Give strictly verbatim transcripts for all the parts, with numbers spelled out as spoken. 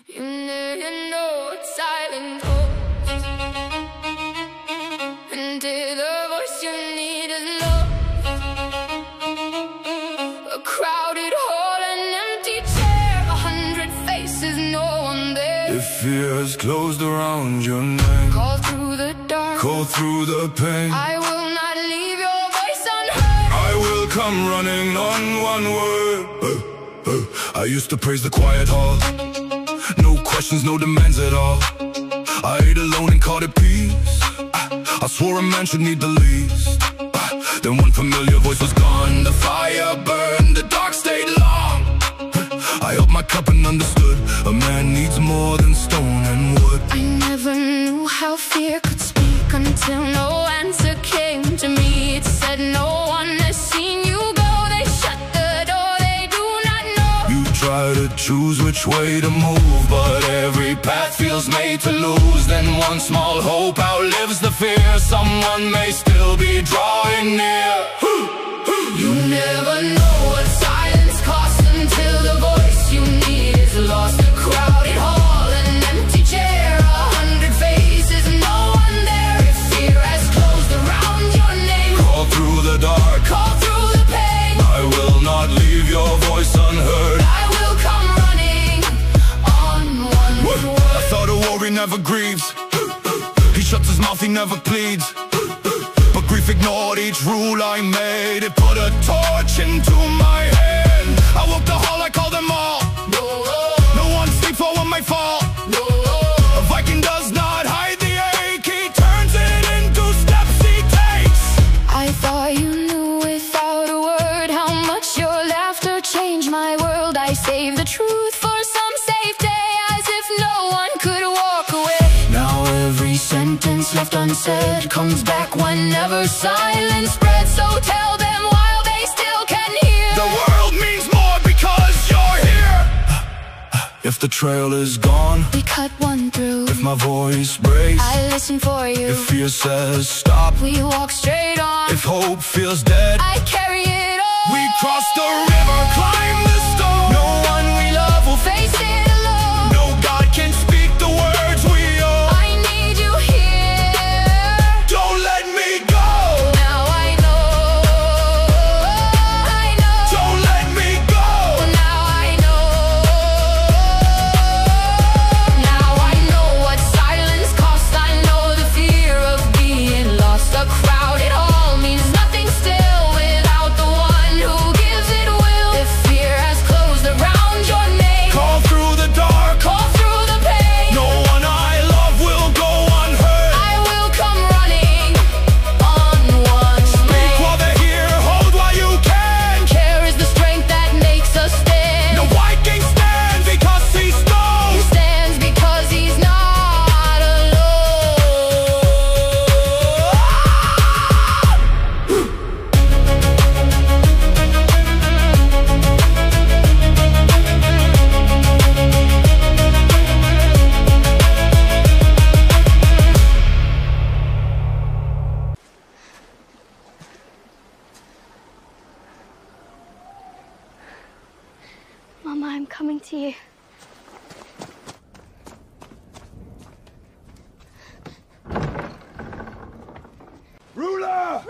You never know what silence holds, until the voice you need is love. A crowded hall, an empty chair, a hundred faces, no one there. If fear has closed around your name, call through the dark, call through the pain. I will not leave your voice unheard. I will come running on one word. uh, uh, I used to praise the quiet hall, no questions, no demands at all. I ate alone and called it peace. I swore a man should need the least. Then one familiar voice was gone. The fire burned, the dark stayed long. I held my cup and understood, a man needs more than stone and wood. I never knew how fear could speak until no answer came to me. It said no one has seen you go. They shut the door, they do not know. You try to choose which way to move, but every path feels made to lose. Then one small hope outlives the fear, someone may still be drawing near. You never know what silence costs until the voice you need is lost. A crowded hall, an empty chair, a hundred faces, no one there. If fear has closed around your name, call through the dark, call through the pain. I will not leave your voice unheard. I will come running on one What? word. I thought a warrior never grieves, he shuts his mouth, he never pleads. But grief ignored each rule I made. It put a torch into my hand. I woke the hall, I called them all. No, No one sleeps while one may fall. no. A Viking does not hide the ache, he turns it into steps he takes. I thought you knew without a word how much your laughter changed my world. I saved the truth for some safe day, as if no one could walk away. Now every sentence left unsaid comes back whenever silence spreads. So tell them while they still can hear, The world means more because you're here. If the trail is gone, we cut one through. if my voice breaks, I listen for you. if fear says stop, We walk straight on. if hope feels dead, I carry it on. we cross the river, climb the stone. No one we love will Face it alone. No God can speak the words we owe. I need you here. Don't let me go. Now I know, I know. Don't let me go. Now I know, now I know what silence costs. I know the fear of being lost. A crowded hall means nothing still without the one who gives it will. If fear has closed around your name, Call through the dark, call through the pain. no one I love will go unheard. I will come running on one Speak way. while they're here, hold while you can. Care is the strength that makes us stand. No Viking stands because he He knows. stands because he's not alone. Mama, I'm coming to you. Ruler!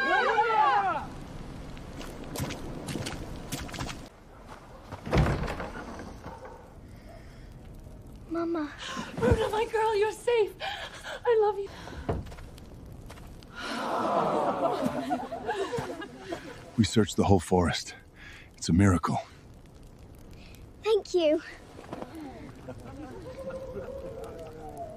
Mama. Runa, my girl, you're safe. I love you. We searched the whole forest. It's a miracle. Thank you.